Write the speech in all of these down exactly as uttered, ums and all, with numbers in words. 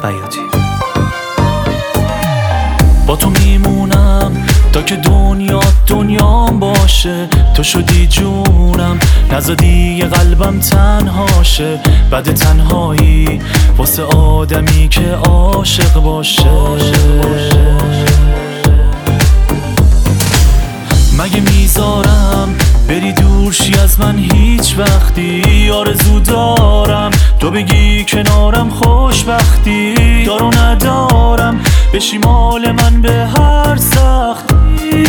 بیاتی. با تو میمونم تا که دنیا دنیام باشه، تو شدی جونم، نزدی یه قلبم تنهاشه. بعد تنهایی واسه آدمی که عاشق باشه. مگه میذارم بری دورشی از من هیچ وقتی؟ آرزو دارم تو بگی کنارم خوشبختی. دارو ندارم بشی مال من به هر سختی.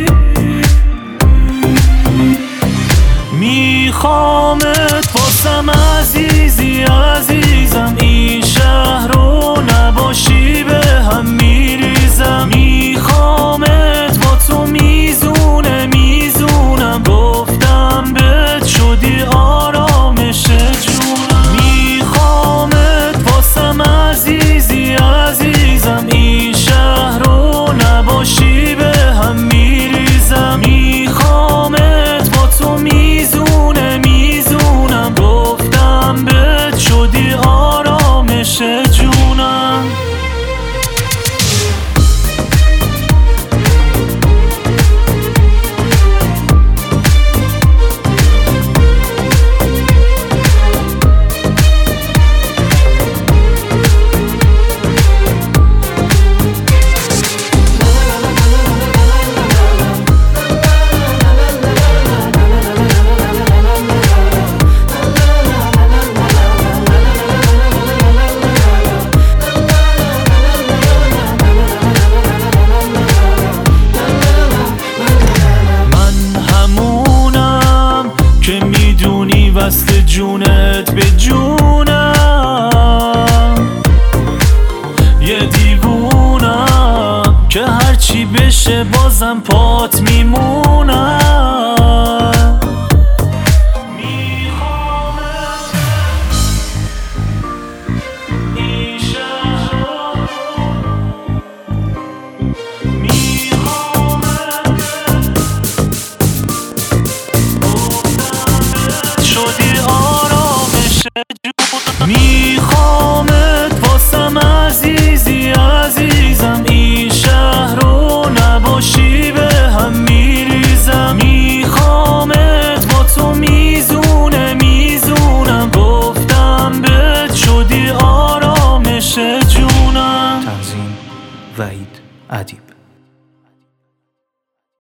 میخوامت واسم عزیزی عزیزم، این شهر رو نباشی به هم میریزم. میخوامت با تو میزونه میزونم، گفتم بهت شدی آرامش جونم. میخوامت واسم عزیزی عزیزم، این شهر رو نباشی به هم میریزم. میخوامت با تو میزونه میزونم، گفتم بهت شدی آرامش جونم. وصل جونت به جونم، یه دیوونم که هرچی بشه بازم پات میمونم. میخوامت این شهر رو، میخوامت شدی آرامش جونم. میخوامت واسم عزیزی عزیزم، این شهر رو نباشی به هم میریزم. میخوامت با تو میزونه میزونم، گفتم بهت شدی آرامش جونم. تنظیم وحید ادیب.